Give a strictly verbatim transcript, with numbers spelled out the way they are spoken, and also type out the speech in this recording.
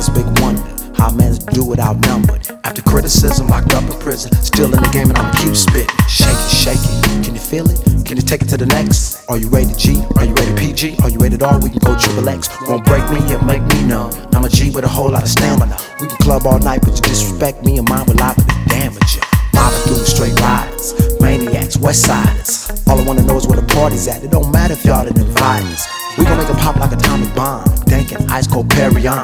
just big wonder how man's do it outnumbered. After criticism, locked up in prison, still in the game and I'ma keep spitting. Shake it, shake it, can you feel it? Can you take it to the next? Are you ready G? Are you ready P G? Are you ready all? We can go triple X. Won't break me and make me numb. I'm a G with a whole lot of stamina. We can club all night, but you disrespect me and mine will liable to damage you. Mobbing through straight riders, maniacs, west siders. All I wanna know is where the party's at. It don't matter if y'all didn't invite us. We gon' make it pop like atomic bomb. Dank and ice cold Perrier.